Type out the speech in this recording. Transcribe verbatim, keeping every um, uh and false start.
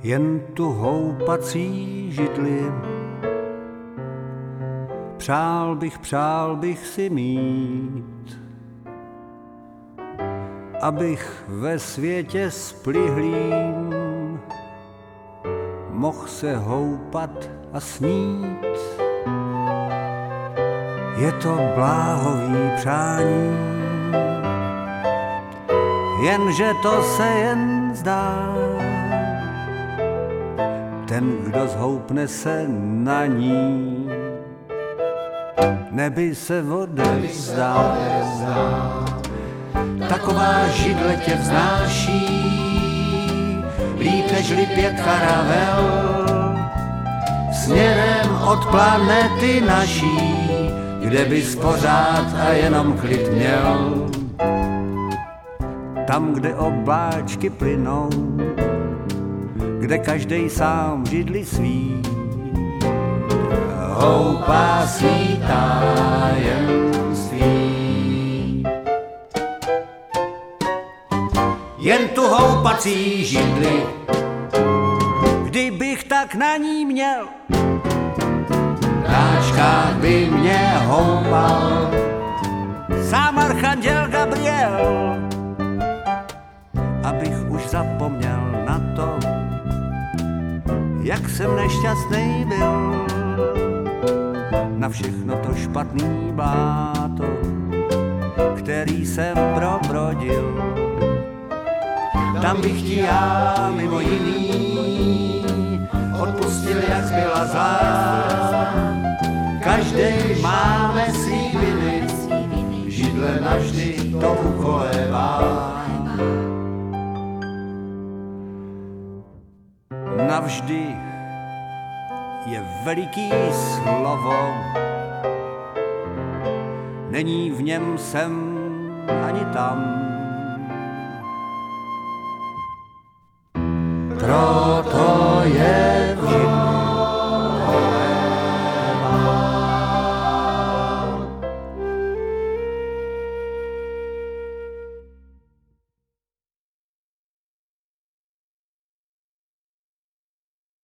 jen tu houpací židli. Přál bych, přál bych si mít, abych ve světě splihlým mohl se houpat a snít. Je to bláhový přání, jenže to se jen zdá. Ten, kdo zhoupne se na ní, neby se odevzdá. Taková židle tě vznáší, líp nežli pět karavel, směrem od planety naší, kde bys pořád a jenom klid měl. Tam, kde obláčky plynou, kde každej sám v židli svý houpá svý tajemství. Jen tu houpací židli, kdybych tak na ní měl, v dáčkách by mě houpal sám archanděl Gabriel. Abych už zapomněl na to, jak jsem nešťastný byl, na všechno to špatný bláto, který jsem probrodil. Tam bych ti já mimo jiný odpustil, jak zbyla zlá. Každej máme svý viny, židle navždy to ukolébá. Navždy je veliký slovo, není v něm sem ani tam. Pro